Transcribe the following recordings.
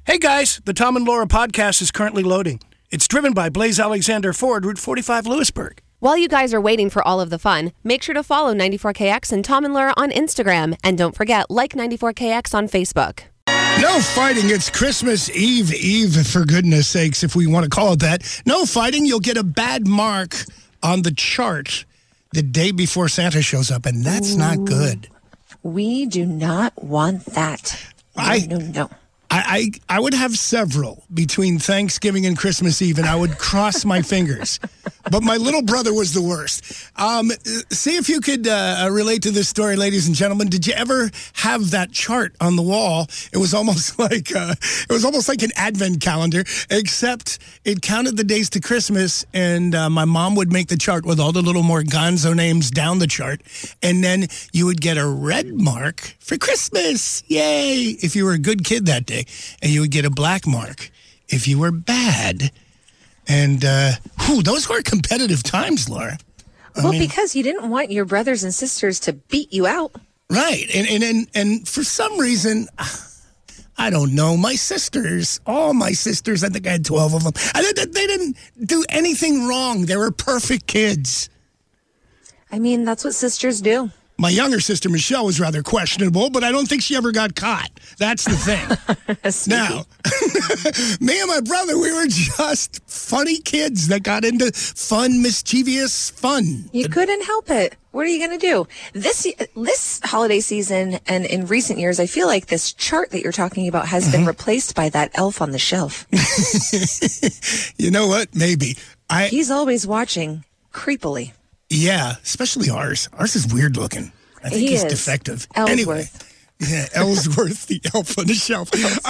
Hey guys, the Tom and Laura podcast is currently loading. It's driven by Blaze Alexander Ford, Route 45, Lewisburg. While you guys are waiting for all of the fun, make sure to follow 94KX and Tom and Laura on Instagram. And don't forget, like 94KX on Facebook. No fighting. It's Christmas Eve, for goodness sakes, if we want to call it that. No fighting. You'll get a bad mark on the chart the day before Santa shows up, and that's not good. We do not want that. No. I would have several between Thanksgiving and Christmas Eve, and I would cross my fingers. But my little brother was the worst. See if you could relate to this story, ladies and gentlemen. Did you ever have that chart on the wall? It was almost like an advent calendar, except it counted the days to Christmas, and my mom would make the chart with all the little Morganzo names down the chart, and then you would get a red mark for Christmas. Yay! If you were a good kid that day, and you would get a black mark if you were bad. And those were competitive times, Laura. Because you didn't want your brothers and sisters to beat you out. Right. And for some reason, I don't know, all my sisters, I think I had 12 of them. They didn't do anything wrong. They were perfect kids. I mean, that's what sisters do. My younger sister, Michelle, was rather questionable, but I don't think she ever got caught. That's the thing. Now, me and my brother, we were just funny kids that got into fun, mischievous fun. You couldn't help it. What are you going to do? This holiday season and in recent years, I feel like this chart that you're talking about has been replaced by that elf on the shelf. You know what? Maybe. He's always watching creepily. Yeah, especially ours. Ours is weird looking. I think he's defective. Ellsworth. Anyway, yeah, Ellsworth, the elf on the shelf.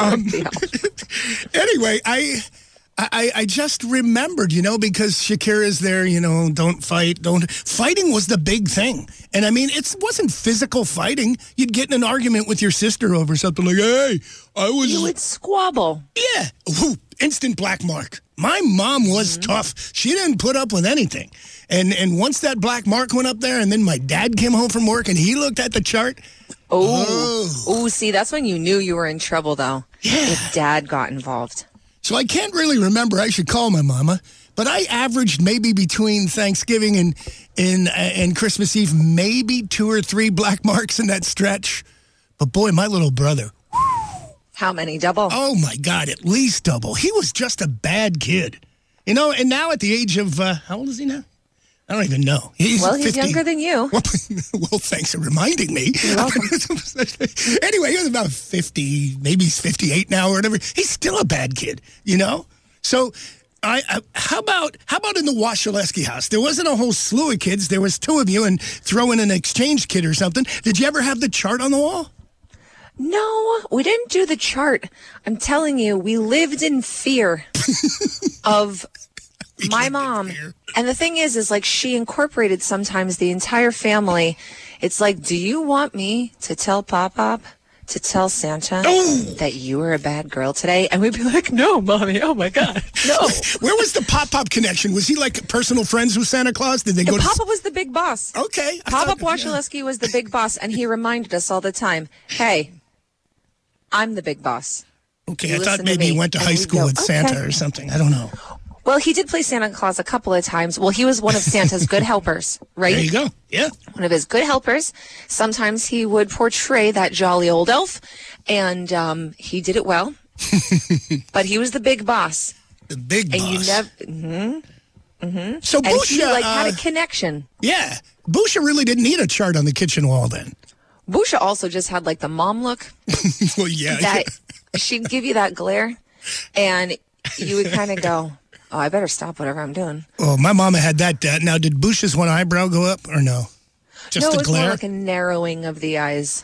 Anyway, I just remembered, because Shakira's there, don't fight. Fighting was the big thing. And I mean, it wasn't physical fighting. You'd get in an argument with your sister over something like, hey, You would squabble. Yeah. Ooh, instant black mark. My mom was tough. She didn't put up with anything. And once that black mark went up there, and then my dad came home from work and he looked at the chart. Oh, see, that's when you knew you were in trouble, though. Yeah. If dad got involved. So I can't really remember. I should call my mama. But I averaged maybe between Thanksgiving and Christmas Eve, maybe 2 or 3 black marks in that stretch. But boy, my little brother. How many? Double? Oh, my God, at least double. He was just a bad kid. And now at the age of, how old is he now? I don't even know. He's 50. Younger than you. Well, thanks for reminding me. You're welcome. Anyway, he was about 50, maybe he's 58 now or whatever. He's still a bad kid, So how about in the Washaleski house? There wasn't a whole slew of kids. There was 2 of you, and throw in an exchange kid or something. Did you ever have the chart on the wall? No, we didn't do the chart. I'm telling you, we lived in fear of my mom. And the thing is like she incorporated sometimes the entire family. It's like, do you want me to tell Pop-Pop, to tell Santa that you were a bad girl today? And we'd be like, no, Mommy. Oh, my God. No. Where was the Pop-Pop connection? Was he like personal friends with Santa Claus? Did they go to... Pop-Pop was the big boss. Okay. Pop-Pop Washaleski was the big boss, and he reminded us all the time, hey, I'm the big boss. Okay, I thought maybe he went to high school with Santa or something. I don't know. Well, he did play Santa Claus a couple of times. Well, he was one of Santa's good helpers, right? There you go. Yeah. One of his good helpers. Sometimes he would portray that jolly old elf, and he did it well. But he was the big boss. The big boss. And you never... So and Busha... he had a connection. Yeah. Busha really didn't need a chart on the kitchen wall then. Busha also just had like the mom look. Well, yeah. That she'd give you that glare, and you would kind of go, oh, I better stop whatever I'm doing. Oh, my mama had that. Now, did Busha's one eyebrow go up or no? Just no, the it was glare? more like a narrowing of the eyes.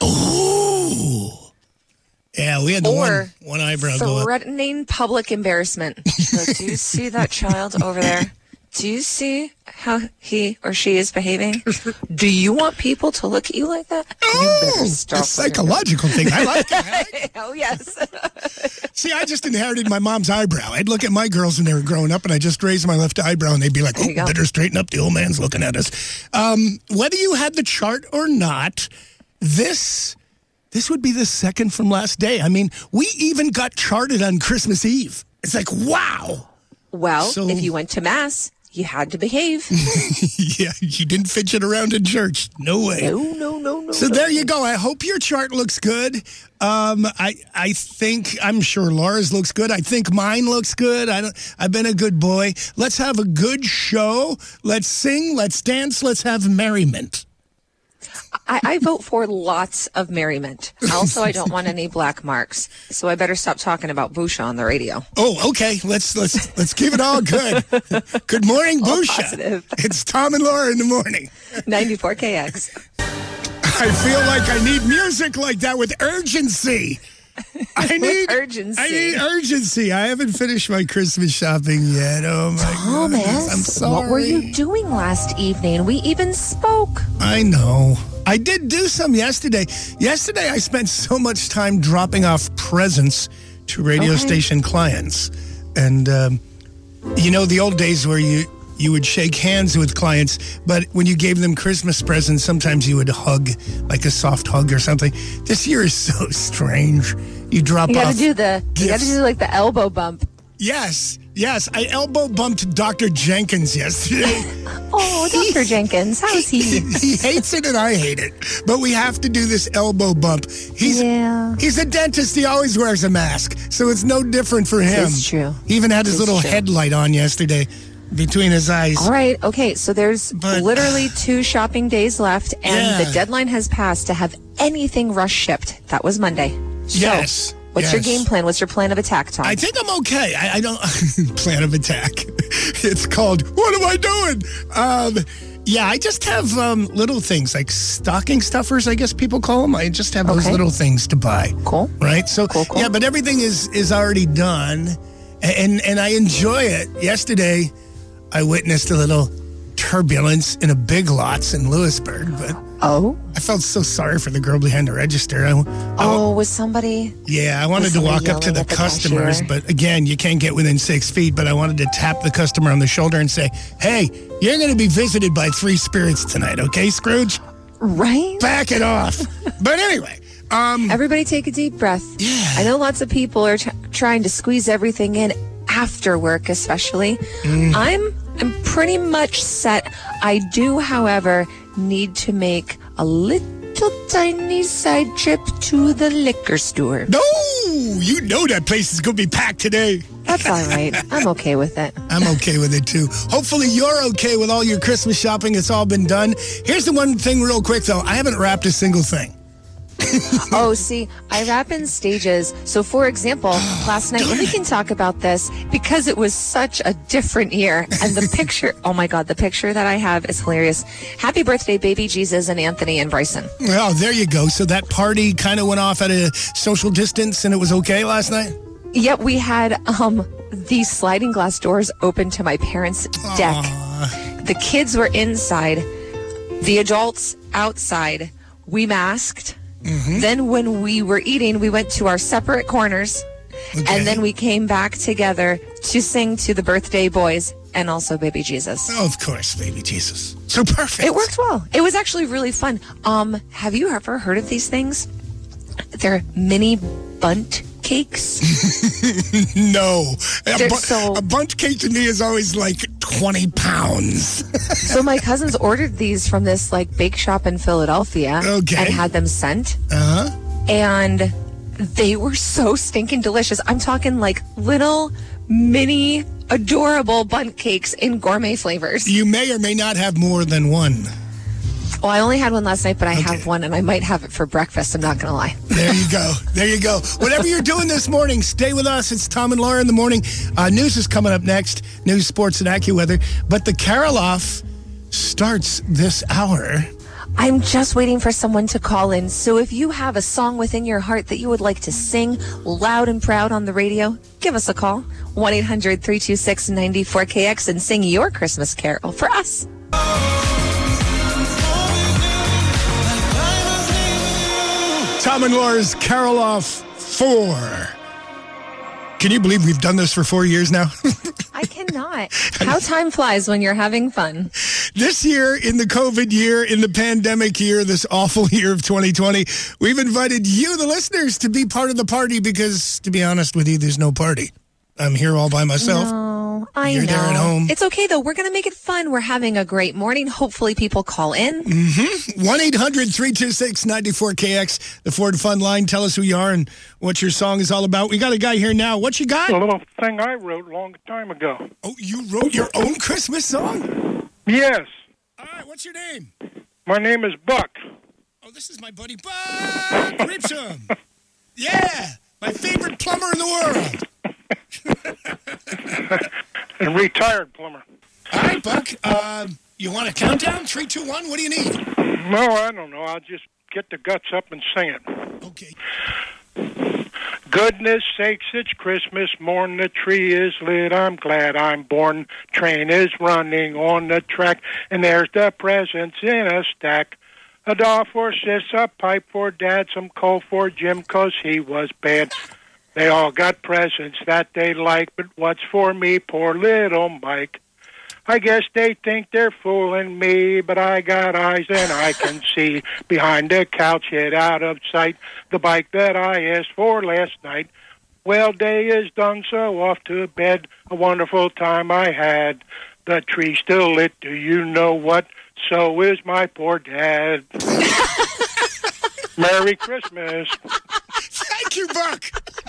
Oh. Yeah, we had the one eyebrow go up. Threatening public embarrassment. So, do you see that child over there? Do you see how he or she is behaving? Do you want people to look at you like that? Oh, a psychological thing. I like it. Oh, yes. See, I just inherited my mom's eyebrow. I'd look at my girls when they were growing up, and I just raised my left eyebrow, and they'd be like, oh, better straighten up. The old man's looking at us. Whether you had the chart or not, this this would be the second from last day. I mean, we even got charted on Christmas Eve. It's like, wow. Well, if you went to Mass, you had to behave. Yeah, you didn't fidget around in church. No way. No. So there you go. I hope your chart looks good. I'm sure Laura's looks good. I think mine looks good. I've been a good boy. Let's have a good show. Let's sing. Let's dance. Let's have merriment. I vote for lots of merriment. Also, I don't want any black marks. So I better stop talking about Busha on the radio. Oh, okay. Let's keep it all good. Good morning, Busha. Positive. It's Tom and Laura in the morning. 94 KX. I feel like I need music like that with urgency. I need urgency. I haven't finished my Christmas shopping yet. Oh, my goodness. I'm sorry. What were you doing last evening? We even spoke. I know. I did do some yesterday. Yesterday, I spent so much time dropping off presents to radio station clients. And, the old days where you would shake hands with clients, but when you gave them Christmas presents, sometimes you would hug, like a soft hug or something. This year is so strange. You gotta do like the elbow bump. Yes. I elbow bumped Dr. Jenkins yesterday. Oh, Dr. Jenkins, how's he? He hates it and I hate it, but we have to do this elbow bump. He's a dentist. He always wears a mask, so it's no different for him. It's true. He even had his little headlight on yesterday between his eyes. All right. Okay. So there's literally 2 shopping days left, and the deadline has passed to have anything rush shipped. That was Monday. So, yes. What's your game plan? What's your plan of attack, Tom? I think I'm okay. I don't... plan of attack. It's called, what am I doing? I just have little things like stocking stuffers, I guess people call them. I just have those little things to buy. Cool. Right? So, cool. Yeah, but everything is already done. And I enjoy it. Yesterday, I witnessed a little turbulence in a Big Lots in Lewisburg, but I felt so sorry for the girl behind the register. Was somebody? Yeah, I wanted to walk up to the customers, but again, you can't get within 6 feet, but I wanted to tap the customer on the shoulder and say, hey, you're going to be visited by 3 spirits tonight, okay, Scrooge? Right? Back it off. But anyway... everybody take a deep breath. Yeah. I know lots of people are trying to squeeze everything in after work, especially. I'm pretty much set. I do, however, need to make a little tiny side trip to the liquor store. No, you know that place is going to be packed today. That's all right. I'm okay with it. I'm okay with it, too. Hopefully you're okay with all your Christmas shopping. It's all been done. Here's the one thing real quick, though. I haven't wrapped a single thing. See, I wrap in stages. So, for example, last night, we can talk about this because it was such a different year. And the picture, oh my God, the picture that I have is hilarious. Happy birthday, baby Jesus and Anthony and Bryson. Well, there you go. So that party kind of went off at a social distance and it was okay last night? Yep, we had these sliding glass doors open to my parents' deck. The kids were inside, the adults outside. We masked. Then when we were eating, we went to our separate corners, and then we came back together to sing to the birthday boys and also baby Jesus. Oh, of course, baby Jesus. So perfect. It worked well. It was actually really fun. Have you ever heard of these things? They're mini bundt cakes. No. A bundt cake to me is always like 20 pounds. So my cousins ordered these from this bake shop in Philadelphia and had them sent. And they were so stinking delicious. I'm talking like little mini adorable bundt cakes in gourmet flavors. You may or may not have more than one. Well, I only had one last night, but I have one, and I might have it for breakfast. I'm not going to lie. There you go. There you go. Whatever you're doing this morning, stay with us. It's Tom and Laura in the morning. News is coming up next. News, sports, and AccuWeather. But the Carol-Off starts this hour. I'm just waiting for someone to call in. So if you have a song within your heart that you would like to sing loud and proud on the radio, give us a call. 1-800-326-94KX and sing your Christmas carol for us. Tom and Laura's Carol-Off 4. Can you believe we've done this for 4 years now? I cannot. How time flies when you're having fun. This year, in the COVID year, in the pandemic year, this awful year of 2020, we've invited you, the listeners, to be part of the party because, to be honest with you, there's no party. I'm here all by myself. No, I You're know. there at home. It's okay, though. We're going to make it fun. We're having a great morning. Hopefully people call in. 1-800-326-94KX, the Ford Fun Line. Tell us who you are and what your song is all about. We got a guy here now. What you got? A little thing I wrote a long time ago. Oh, you wrote your own Christmas song? Yes. All right, what's your name? My name is Buck. Oh, this is my buddy Buck Ripson. Yeah, my favorite plumber in the world. A retired plumber. All right, Buck. You want a countdown? 3, 2, 1. What do you need? No, I don't know. I'll just get the guts up and sing it. Okay. Goodness sakes, it's Christmas morn. The tree is lit. I'm glad I'm born. Train is running on the track, and there's the presents in a stack. A doll for sis, a pipe for dad, some coal for Jim 'cause he was bad. They all got presents that they like, but what's for me, poor little Mike? I guess they think they're fooling me, but I got eyes and I can see behind the couch, hid out of sight, the bike that I asked for last night. Well, day is done, so off to bed. A wonderful time I had. The tree still lit, do you know what? So is my poor dad. Merry Christmas. Thank you, Buck.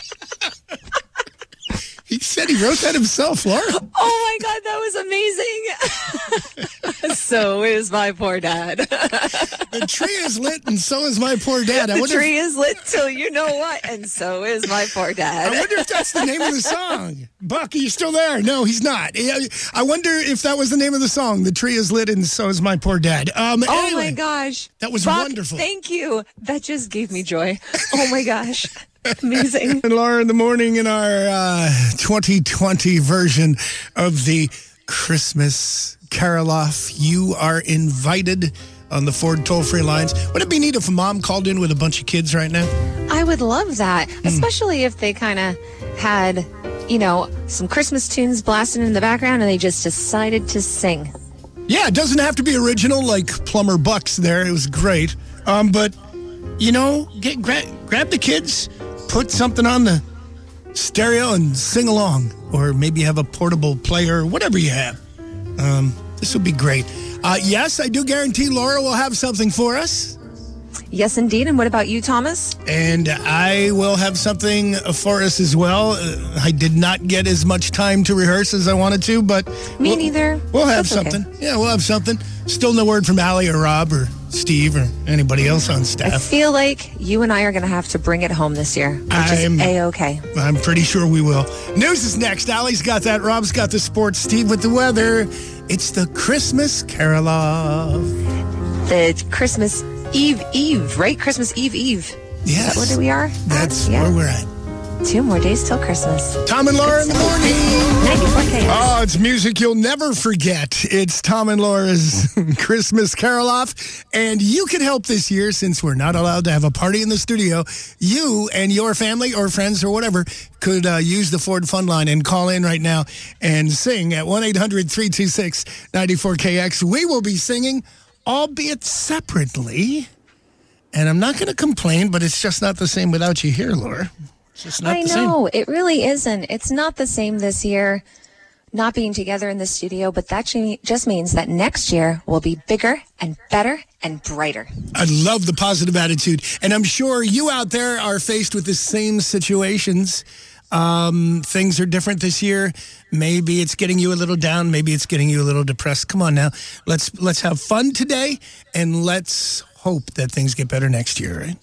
He said he wrote that himself, Laura. Oh, my God, that was amazing. So is my poor dad. The tree is lit, and so is my poor dad. The tree is lit till you know what, and so is my poor dad. I wonder if that's the name of the song. Buck, are you still there? No, he's not. I wonder if that was the name of the song. The tree is lit, and so is my poor dad. Oh, anyway, my gosh. That was Buck, wonderful. Thank you. That just gave me joy. Oh, my gosh. Amazing. And Laura, in the morning in our 2020 version of the Christmas Carol-Off, you are invited on the Ford toll-free lines. Would it be neat if a mom called in with a bunch of kids right now? I would love that, especially if they kind of had, some Christmas tunes blasting in the background and they just decided to sing. Yeah, it doesn't have to be original like Plumber Buck's there. It was great. But, grab the kids, put something on the stereo and sing along. Or maybe have a portable player, whatever you have. This would be great. Yes, I do guarantee Laura will have something for us. Yes, indeed. And what about you, Thomas? And I will have something for us as well. I did not get as much time to rehearse as I wanted to, but... Me neither. We'll have That's something. Okay. Yeah, we'll have something. Still no word from Allie or Rob or Steve or anybody else on I staff. feel like you and I are going to have to bring it home this year, which is A-okay. I'm pretty sure we will. News is next. Allie's got that. Rob's got the sports. Steve with the weather. It's the Christmas Carol-Off. The Christmas Eve, right? Christmas Eve. Yes. Is that where we are? That's Yeah. where we're at. 2 more days till Christmas. Tom and Laura in the morning. 94K. Oh, it's music you'll never forget. It's Tom and Laura's Christmas Carol-Off. And you can help this year since we're not allowed to have a party in the studio. You and your family or friends or whatever could use the Ford Fun Line and call in right now and sing at 1-800-326-94KX. We will be singing, albeit separately. And I'm not going to complain, but it's just not the same without you here, Laura. It's just not I the same. know. It really isn't. It's not the same this year, not being together in the studio, but that just means that next year will be bigger and better and brighter. I love the positive attitude. And I'm sure you out there are faced with the same situations. Things are different this year. Maybe it's getting you a little down. Maybe it's getting you a little depressed. Come on now. Let's have fun today, and let's hope that things get better next year, right?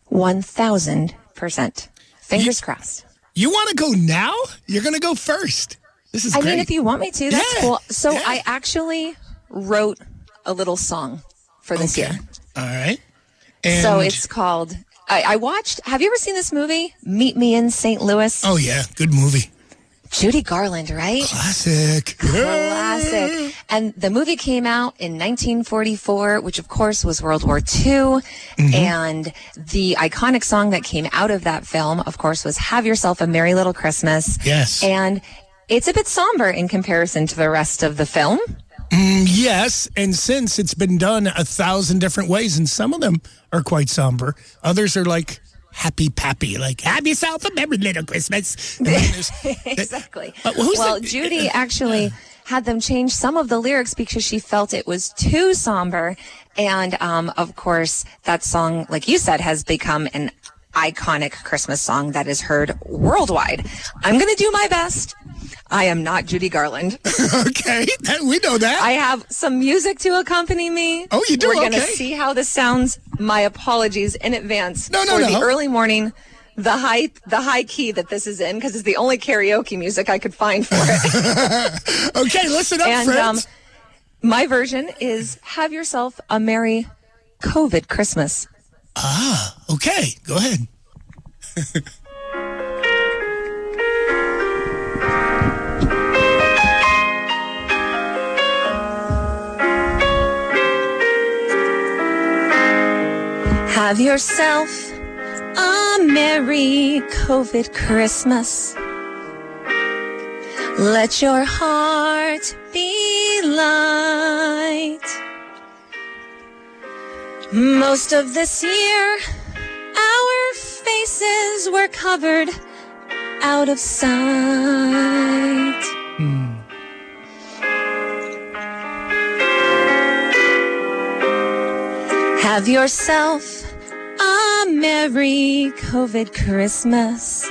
1,000%. Fingers crossed. You want to go now? You're going to go first. This is I great. mean, if you want me to, that's Yeah, cool. So yeah. I actually wrote a little song for this year. All right. And So it's called, I watched, have you ever seen this movie, Meet Me in St. Louis? Oh, yeah. Good movie. Judy Garland, right? Classic. Classic. And the movie came out in 1944, which of course was World War II. And the iconic song that came out of that film, of course, was Have Yourself a Merry Little Christmas. Yes. And it's a bit somber in comparison to the rest of the film. Yes, and since it's been done 1,000 different ways, and some of them are quite somber. Others are like happy pappy, like have yourself a merry little Christmas. Exactly. Well, Judy actually had them change some of the lyrics because she felt it was too somber. And, of course, that song, like you said, has become an iconic Christmas song that is heard worldwide. I'm going to do my best. I am not Judy Garland. Okay, we know that. I have some music to accompany me. Oh, you do? We're going to Okay. see how this sounds. My apologies in advance for No. the early morning, the high key that this is in, because it's the only karaoke music I could find for it. Okay, listen up, friends. My version is Have Yourself a Merry COVID Christmas. Okay, go ahead. Have yourself a merry COVID Christmas. Let your heart be light. Most of this year, our faces were covered out of sight. Have yourself a merry COVID Christmas.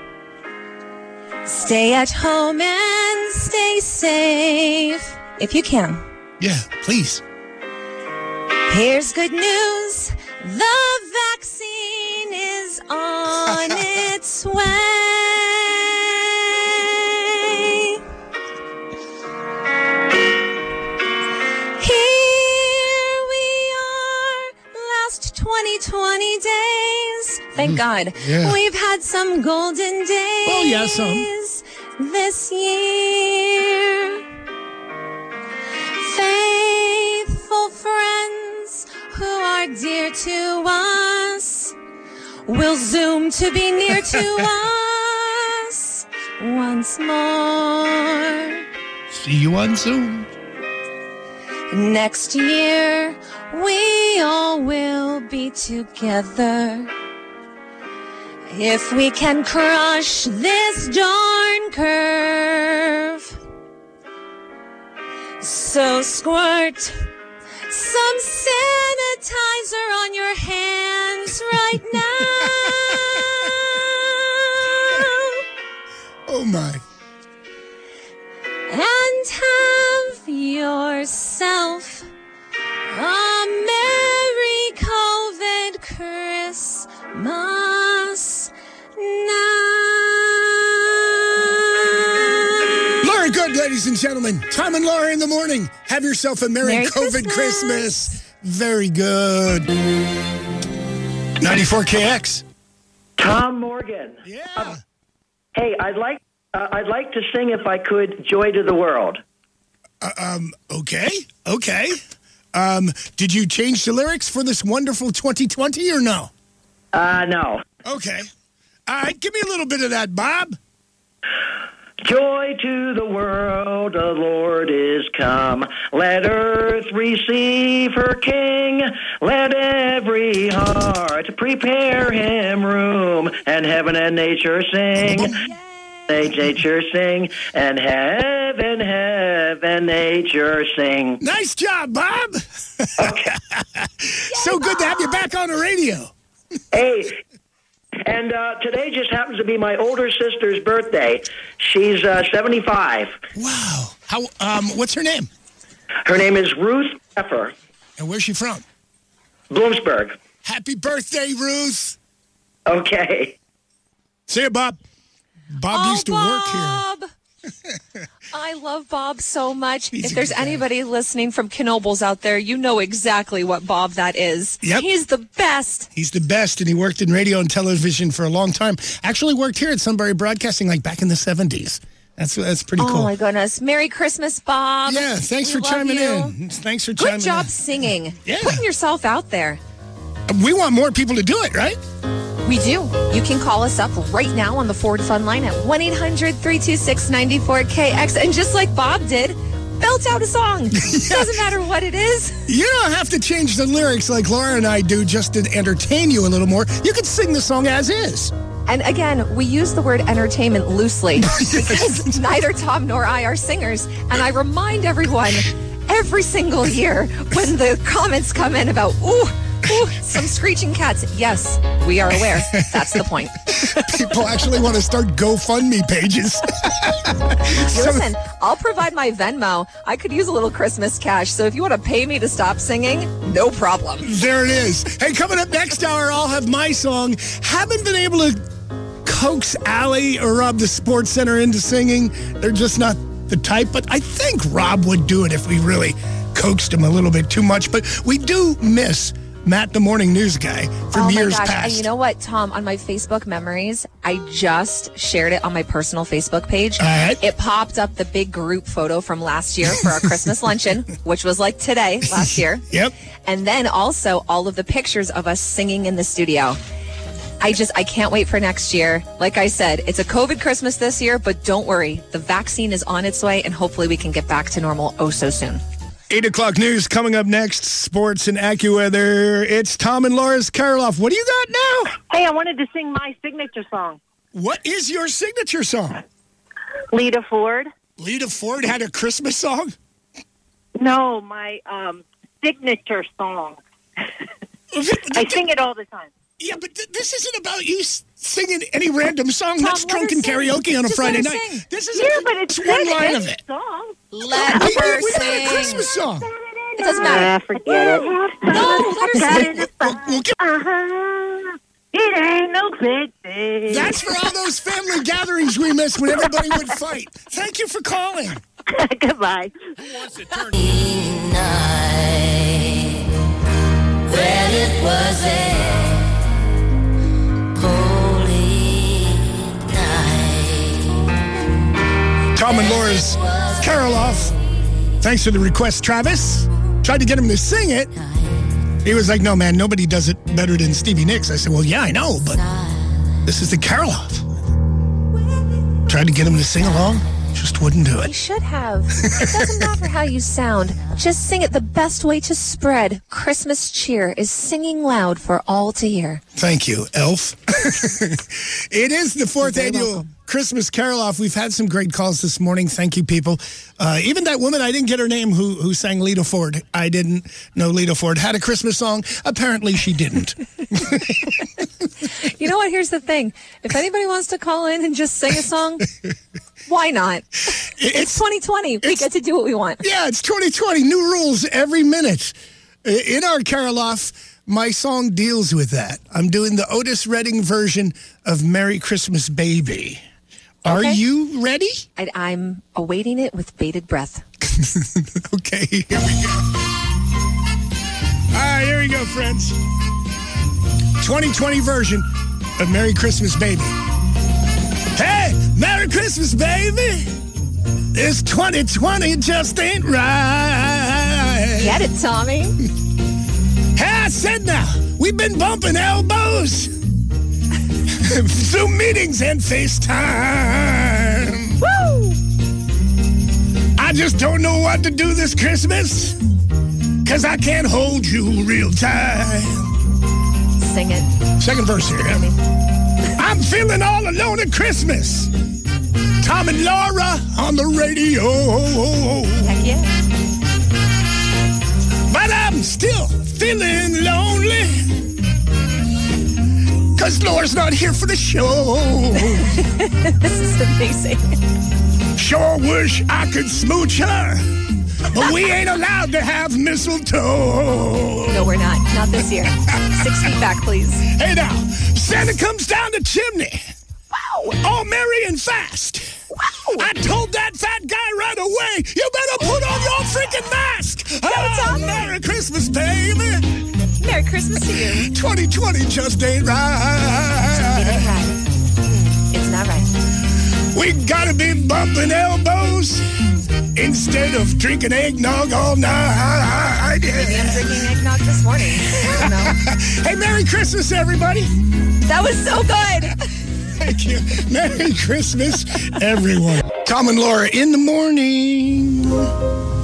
Stay at home and stay safe if you can. Yeah, please. Here's good news. The vaccine is on its way. Here we are, last 20 days. Thank God. Yeah. We've had some golden days. Oh, yeah, some. This year. Faithful friends who are dear to us will Zoom to be near to us once more. See you on Zoom. Next year, we all will be together. If we can crush this darn curve. So squirt some sanitizer on your hands right now. Oh, my. And have yourself a merry COVID Christmas now. Laura Good, ladies and gentlemen. Tom and Laura in the morning. Have yourself a Merry COVID Christmas. Very good. 94KX. Tom Morgan. Yeah. Hey, I'd like to sing, if I could, "Joy to the World." Okay. Did you change the lyrics for this wonderful 2020 or no? No. Okay. All right, give me a little bit of that, Bob. Joy to the world, the Lord is come. Let earth receive her King. Let every heart prepare him room. And heaven and nature sing. Nature sing. And heaven, nature sing. Nice job, Bob. Okay. So good to have you back on the radio. Hey. And today just happens to be my older sister's birthday. She's 75. Wow. How? What's her name? Her name is Ruth Pfeffer. And where's she from? Bloomsburg. Happy birthday, Ruth. Okay. See you, Bob. Bob used to work here. I love Bob so much. He's if a there's good guy. anybody listening from Knoebels out there, you know exactly what Bob that is. Yep. He's the best. He's the best, and he worked in radio and television for a long time. Actually worked here at Sunbury Broadcasting like back in the 70s. That's pretty cool. Oh, my goodness. Merry Christmas, Bob. Yeah, thanks We for love chiming you. in. Thanks for chiming Good job in. singing. Yeah. Putting yourself out there. We want more people to do it, right? We do. You can call us up right now on the Ford Fun line at 1-800-326-94KX. And just like Bob did, belt out a song. Doesn't matter what it is. You don't have to change the lyrics like Laura and I do just to entertain you a little more. You can sing the song as is. And again, we use the word entertainment loosely because neither Tom nor I are singers. And I remind everyone every single year when the comments come in about, ooh, some screeching cats. Yes, we are aware. That's the point. People actually want to start GoFundMe pages. Listen, I'll provide my Venmo. I could use a little Christmas cash. So if you want to pay me to stop singing, no problem. There it is. Hey, coming up next hour, I'll have my song. Haven't been able to coax Allie or Rob the Sports Center into singing. They're just not the type. But I think Rob would do it if we really coaxed him a little bit too much. But we do miss Matt, the morning news guy, from years past. And you know what, Tom? On my Facebook memories, I just shared it on my personal Facebook page. It popped up the big group photo from last year for our Christmas luncheon, which was like today, last year. Yep. And then also all of the pictures of us singing in the studio. I can't wait for next year. Like I said, it's a COVID Christmas this year, but don't worry. The vaccine is on its way, and hopefully we can get back to normal so soon. 8 o'clock news coming up next. Sports and AccuWeather. It's Tom and Laura's Karloff. What do you got now? Hey, I wanted to sing my signature song. What is your signature song? Lita Ford. Lita Ford had a Christmas song? No, my signature song. I sing it all the time. Yeah, but this isn't about you singing any random song. Tom, that's drunken karaoke on a Friday night. Sing. This is but it's one line of it. Song. Let her sing. We had a Christmas song. It doesn't matter. Forget it. No, let her sing. It ain't no big thing. That's for all those family gatherings we missed when everybody would fight. Thank you for calling. Goodbye. Who wants to turn? Well, it was a Tom and Laura's Karloff. Thanks for the request, Travis. Tried to get him to sing it. He was like, no, man, nobody does it better than Stevie Nicks. I said, well, yeah, I know, but this is the Karloff. Tried to get him to sing along. Just wouldn't do You it. should have. It doesn't matter how you sound. Just sing it. The best way to spread Christmas cheer is singing loud for all to hear. Thank you, Elf. It is the 4th annual Christmas Karloff. We've had some great calls this morning. Thank you, people. Even that woman, I didn't get her name, who sang Lita Ford. I didn't know Lita Ford had a Christmas song. Apparently she didn't. You know what? Here's the thing. If anybody wants to call in and just sing a song, why not? It's 2020. We get to do what we want. Yeah, it's 2020. New rules every minute. In our Karloff, my song deals with that. I'm doing the Otis Redding version of Merry Christmas Baby. Are you ready? I'm awaiting it with bated breath. Okay, here we go. All right, here we go, friends. 2020 version of Merry Christmas Baby. Hey, Merry Christmas, baby. This 2020 just ain't right. Get it, Tommy? Hey, I said now, we've been bumping elbows. Zoom meetings and FaceTime. Woo! I just don't know what to do this Christmas, 'cause I can't hold you real tight. Sing it. Second verse here. I'm feeling all alone at Christmas. Tom and Laura on the radio. Heck yeah. But I'm still feeling lonely, 'cause Laura's not here for the show. This is amazing. Sure wish I could smooch her, but we ain't allowed to have mistletoe. No, we're not. Not this year. 6 feet back, please. Hey now, Santa comes down the chimney. Wow. All merry and fast. Wow. I told that fat guy right away, you better put on your freaking mask. Oh, Merry Christmas, baby. Merry Christmas to you. 2020 just ain't It right. ain't right. It's not right. We gotta be bumping elbows instead of drinking eggnog all night. Maybe I'm drinking eggnog this morning. I don't know. Hey, Merry Christmas, everybody. That was so good. Thank you. Merry Christmas, everyone. Tom and Laura in the morning.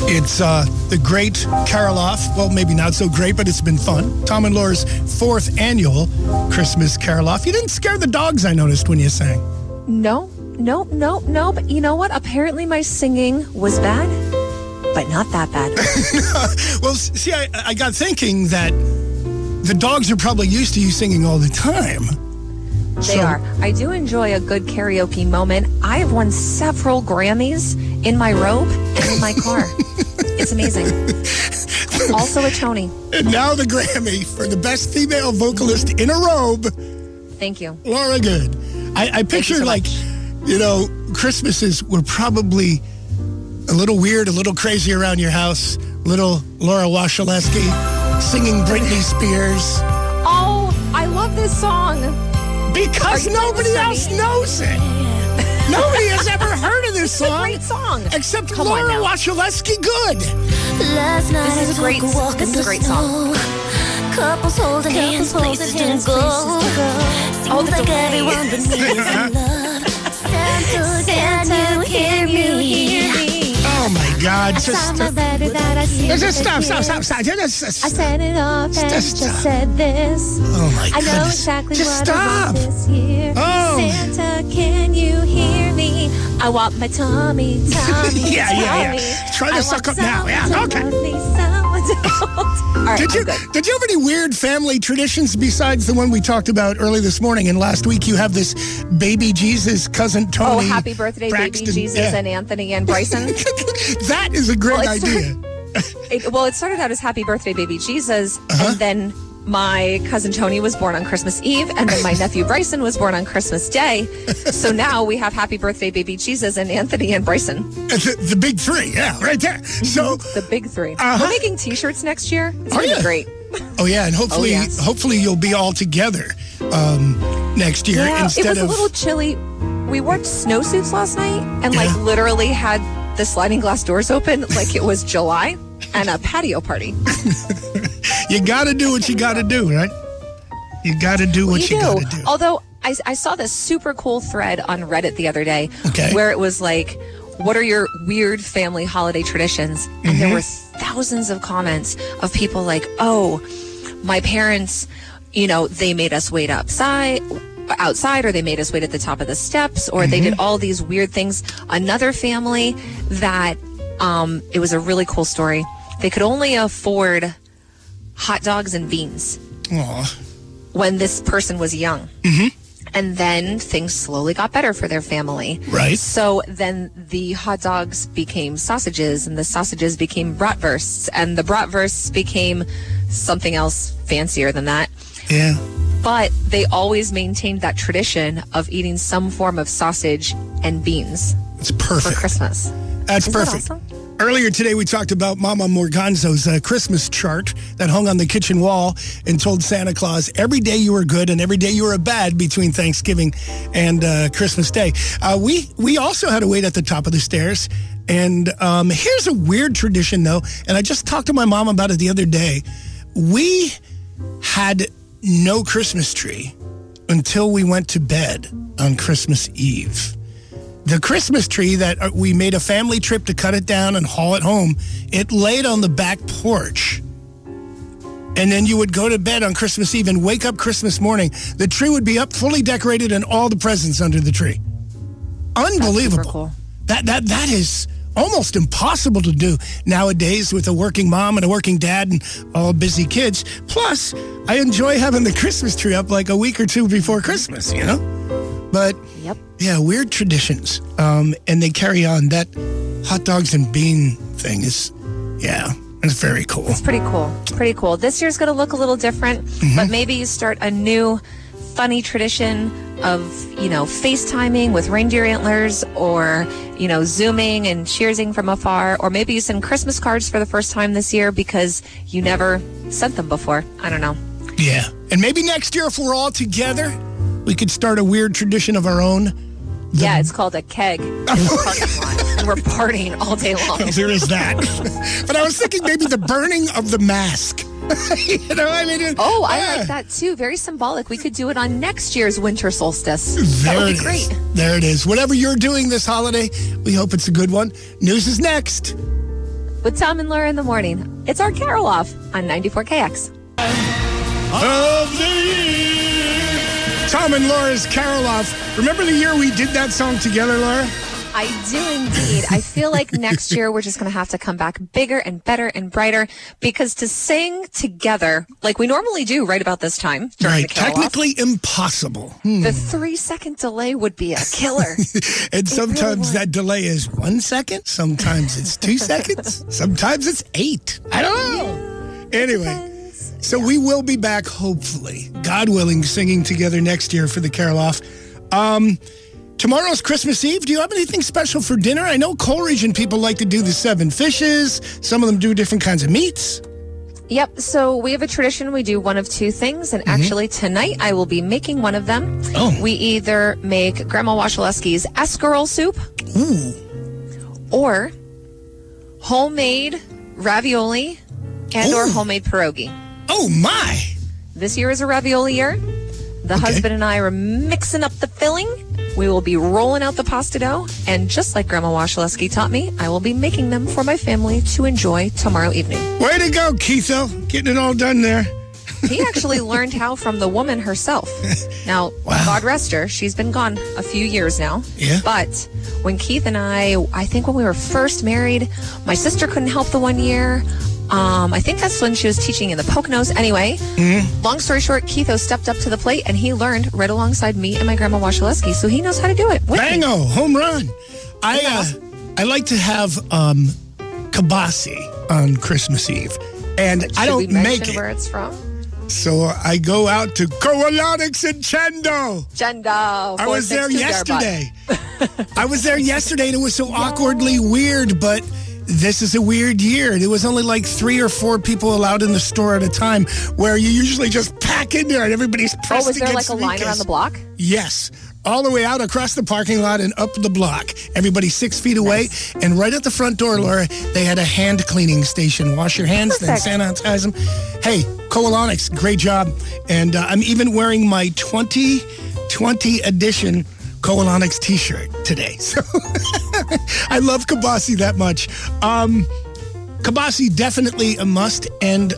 It's the great Karloff. Well, maybe not so great, but it's been fun. Tom and Laura's 4th annual Christmas Karloff. You didn't scare the dogs, I noticed, when you sang. No. But you know what? Apparently my singing was bad, but not that bad. Well, see, I got thinking that the dogs are probably used to you singing all the time. They are. I do enjoy a good karaoke moment. I have won several Grammys in my robe and in my car. It's amazing. Also a Tony. And now the Grammy for the best female vocalist in a robe. Thank you. Laura Good. I picture, like, you know, Christmases were probably a little weird, a little crazy around your house. Little Laura Washaleski singing Britney Spears. Oh, I love this song. Because nobody else knows it. Nobody has ever heard of this song. It's a great song. Except Laura Washaleski Good. This is a great song. Couples holding hands, places to go. Seems like everyone but me is in love. Santa, can you hear me? Oh my God! Just stop! I set it off and just said this. Oh my I know goodness. exactly Just what I stop. want this year. Oh. Santa, can you hear me? I want my Tommy. Yeah. Try to suck up now. Yeah, okay. All right, Did you have any weird family traditions besides the one we talked about early this morning? And last week you have this baby Jesus cousin Tony. Oh, happy birthday, Braxton. baby Jesus and Anthony and Bryson. That is a great idea. It started out as happy birthday, baby Jesus, and then my cousin Tony was born on Christmas Eve, and then my nephew Bryson was born on Christmas Day. So now we have happy birthday, baby Jesus, and Anthony and Bryson. The big three, yeah, right there. So the big three. We're making T-shirts next year. It's going to be great. Oh yeah, and hopefully you'll be all together next year. Yeah, instead it was of a little chilly. We wore snowsuits last night, and literally had the sliding glass doors open like it was July and a patio party. You got to do what you got to do, right? You got to do what you got to do. Although I saw this super cool thread on Reddit the other day where it was like, what are your weird family holiday traditions? And there were thousands of comments of people like, oh, my parents, they made us wait outside, or they made us wait at the top of the steps, or they did all these weird things. Another family that it was a really cool story. They could only afford hot dogs and beans when this person was young. And then things slowly got better for their family. Right. So then the hot dogs became sausages, and the sausages became bratwursts, and the bratwursts became something else fancier than that. Yeah. But they always maintained that tradition of eating some form of sausage and beans. It's perfect. For Christmas. That's Isn't perfect. that awesome? Earlier today, we talked about Mama Morganzo's Christmas chart that hung on the kitchen wall and told Santa Claus every day you were good and every day you were bad between Thanksgiving and Christmas Day. We also had to wait at the top of the stairs. And here's a weird tradition, though, and I just talked to my mom about it the other day. We had no Christmas tree until we went to bed on Christmas Eve. The Christmas tree that we made a family trip to cut it down and haul it home, it laid on the back porch. And then you would go to bed on Christmas Eve and wake up Christmas morning. The tree would be up, fully decorated, and all the presents under the tree. Unbelievable. That's super cool. That is almost impossible to do nowadays with a working mom and a working dad and all busy kids. Plus, I enjoy having the Christmas tree up like a week or two before Christmas, But, yeah, weird traditions. And they carry on. That hot dogs and bean thing is, it's very cool. It's pretty cool. Pretty cool. This year's going to look a little different, but maybe you start a new funny tradition of, FaceTiming with reindeer antlers, or, Zooming and cheersing from afar, or maybe you send Christmas cards for the first time this year because you never sent them before. I don't know. Yeah. And maybe next year, if we're all together, we could start a weird tradition of our own. Yeah, it's called a keg in the parking lot, and we're partying all day long. Well, there is that. But I was thinking maybe the burning of the mask. I like that too. Very symbolic. We could do it on next year's winter solstice. That would be great. There it is. Whatever you're doing this holiday, we hope it's a good one. News is next. with Tom and Laura in the morning. It's our Carol Off on 94KX. Of the year. Tom and Laura's Carol Off. Remember the year we did that song together, Laura? I do indeed. I feel like next year we're just going to have to come back bigger and better and brighter, because to sing together like we normally do right about this time during the Carol technically Off, impossible. The 3-second delay would be a killer. And sometimes that delay is 1 second. Sometimes it's 2 seconds. Sometimes it's 8. I don't know. Anyway, so we will be back, hopefully, God willing, singing together next year for the Carol Off. Tomorrow's Christmas Eve. Do you have anything special for dinner? I know Coal Region people like to do the 7 fishes. Some of them do different kinds of meats. Yep. So we have a tradition. We do one of two things. And actually tonight I will be making one of them. Oh. We either make Grandma Washaleski's escarole soup. Ooh. Or homemade ravioli and or homemade pierogi. Oh, my. This year is a ravioli year. The husband and I are mixing up the filling. We will be rolling out the pasta dough, and just like Grandma Washaleski taught me, I will be making them for my family to enjoy tomorrow evening. Way to go, Keitho. Getting it all done there. He actually learned how from the woman herself. Now, God rest her, she's been gone a few years now. Yeah. But when Keith and I think when we were first married, my sister couldn't help the one year. I think that's when she was teaching in the Poconos. Anyway, long story short, Keitho stepped up to the plate and he learned right alongside me and my Grandma Washaleski, so he knows how to do it. Bango, home run. I like to have kibasi on Christmas Eve, and I don't make it. Where it's from? So I go out to Koalonix in Chendo. Chendo. I was there yesterday. I was there yesterday, and it was so awkwardly weird, but this is a weird year. There was only like 3 or 4 people allowed in the store at a time, where you usually just pack in there and everybody's pressed was there against like a line around the block? Yes. All the way out across the parking lot and up the block. Everybody 6 feet away. Nice. And right at the front door, Laura, they had a hand cleaning station. Wash your hands, then sanitize them. Hey, Koalonix, great job. And I'm even wearing my 2020 edition Koalonix t-shirt today. So I love kibasi that much. Kibasi, definitely a must. And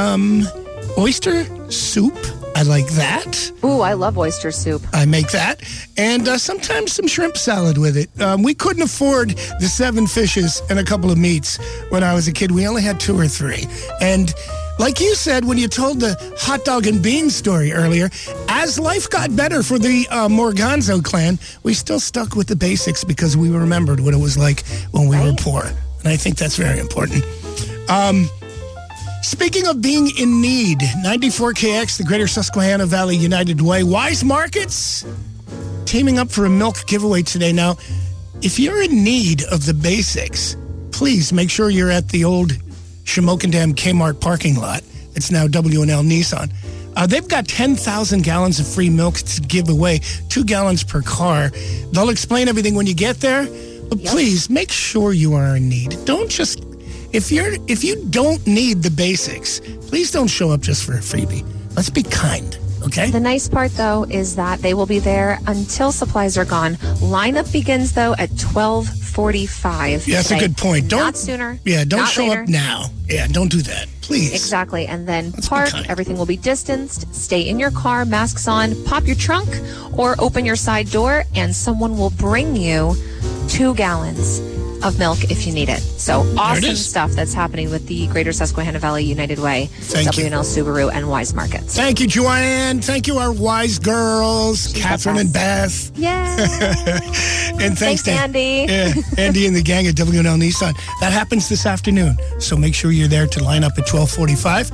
oyster soup, I like that. Ooh, I love oyster soup. I make that. And sometimes some shrimp salad with it. We couldn't afford the 7 fishes and a couple of meats when I was a kid. We only had 2 or 3. And like you said when you told the hot dog and beans story earlier, as life got better for the Morganzo clan, we still stuck with the basics because we remembered what it was like when we were poor. And I think that's very important. Speaking of being in need, 94KX, the Greater Susquehanna Valley United Way, Wise Markets, teaming up for a milk giveaway today. Now, if you're in need of the basics, please make sure you're at the old Shamokin Dam Kmart parking lot. It's now W&L Nissan. They've got 10,000 gallons of free milk to give away, 2 gallons per car. They'll explain everything when you get there, but please make sure you are in need. Don't just, if you don't need the basics, please don't show up just for a freebie. Let's be kind. Okay. The nice part, though, is that they will be there until supplies are gone. Lineup begins, though, at 12:45. Yeah, that's a good point. Not sooner. Yeah, don't show later. up now. Yeah, don't do that, please. Exactly. And then park. Everything will be distanced. Stay in your car, masks on. Pop your trunk or open your side door, and someone will bring you 2 gallons of milk if you need it. So awesome stuff that's happening with the Greater Susquehanna Valley United Way, W&L Subaru, and Wise Markets. Thank you, Joanne. Thank you, our Wise girls, Catherine and Beth. Yeah. And thanks to Andy. Andy and the gang at W&L Nissan. That happens this afternoon. So make sure you're there to line up at 12:45.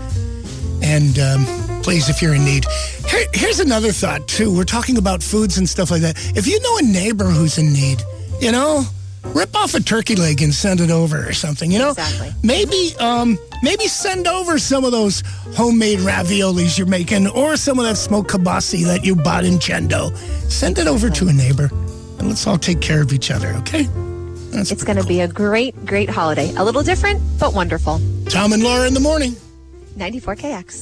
And please, if you're in need. Here's another thought, too. We're talking about foods and stuff like that. If you know a neighbor who's in need, rip off a turkey leg and send it over or something, Exactly. Maybe send over some of those homemade raviolis you're making or some of that smoked kibasi that you bought in Chendo. Send it over to a neighbor, and let's all take care of each other, okay? It's going to be a great, great holiday. A little different, but wonderful. Tom and Laura in the morning. 94KX.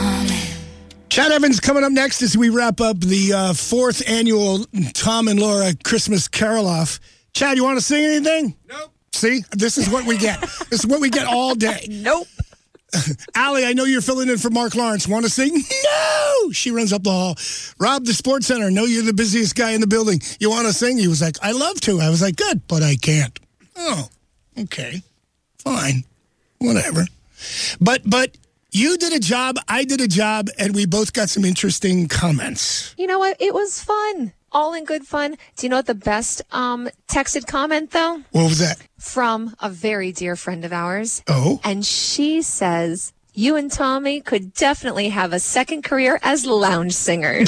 Chad Evans coming up next as we wrap up the 4th annual Tom and Laura Christmas Carol Off. Chad, you want to sing anything? Nope. See, this is what we get. This is what we get all day. Nope. Allie, I know you're filling in for Mark Lawrence. Want to sing? No! She runs up the hall. Rob, the Sports Center. Know you're the busiest guy in the building. You want to sing? He was like, I love to. I was like, good, but I can't. Oh, okay. Fine. Whatever. But you did a job, I did a job, and we both got some interesting comments. You know what? It was fun. All in good fun. Do you know what the best texted comment, though? What was that? From a very dear friend of ours. Oh? And she says, you and Tommy could definitely have a second career as lounge singers.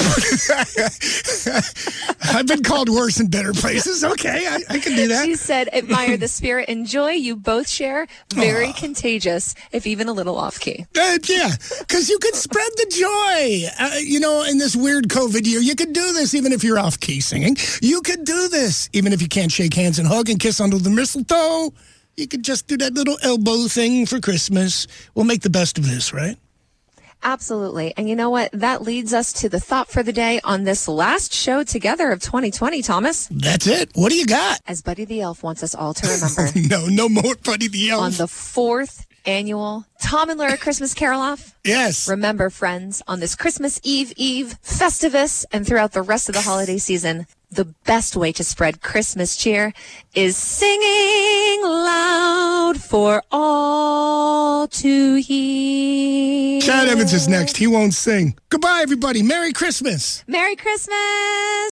I've been called worse in better places. Okay, I can do that. She said, admire the spirit and joy you both share. Very contagious, if even a little off-key. Yeah, because you could spread the joy. In this weird COVID year, you could do this even if you're off-key singing. You could do this even if you can't shake hands and hug and kiss under the mistletoe. You could just do that little elbow thing for Christmas. We'll make the best of this, right? Absolutely. And you know what? That leads us to the thought for the day on this last show together of 2020, Thomas. That's it. What do you got? As Buddy the Elf wants us all to remember. No more Buddy the Elf. On the 4th annual Tom and Laura Christmas Carol-Off. Yes. Remember, friends, on this Christmas Eve, Festivus, and throughout the rest of the holiday season, the best way to spread Christmas cheer is singing loud for all to hear. Chad Evans is next. He won't sing. Goodbye, everybody. Merry Christmas. Merry Christmas.